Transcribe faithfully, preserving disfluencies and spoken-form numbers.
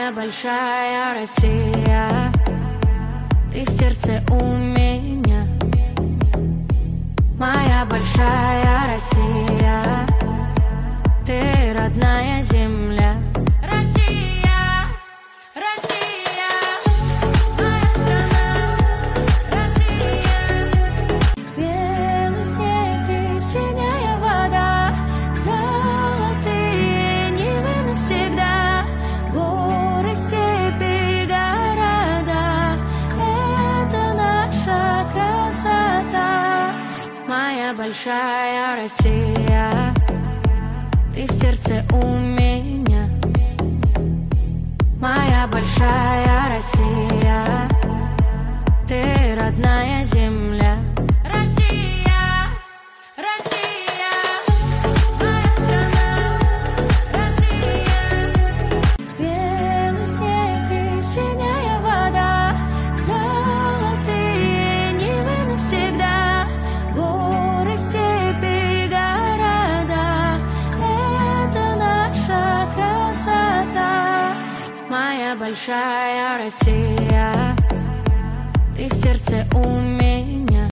Моя большая Россия, ты в сердце у меня. Моя большая Россия, ты родная земля. Россия, Россия, моя страна, Россия. Белый снег и синяя вода, золотые Нивы навсегда, горы, степи, города, это наша красота. Моя большая Россия, ты в сердце у меня. Моя большая Россия, ты родная земля. Россия, Россия, моя страна, Россия. Белый снег и синяя вода, золотые Нивы навсегда, горы, степи, города, это наша красота. Моя большая Россия, ты в сердце у меня.